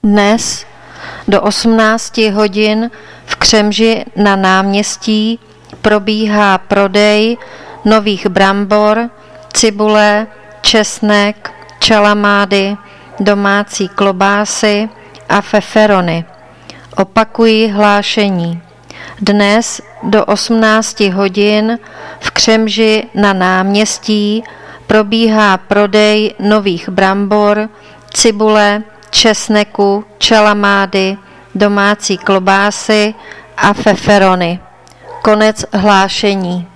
Dnes do 18 hodin v Křemži na náměstí probíhá prodej nových brambor, cibule, česnek, čalamády, domácí klobásy a feferony. Opakuji hlášení. Dnes do 18 hodin v Křemži na náměstí probíhá prodej nových brambor, cibule, česneku, čalamády, domácí klobásy a feferony. Konec hlášení.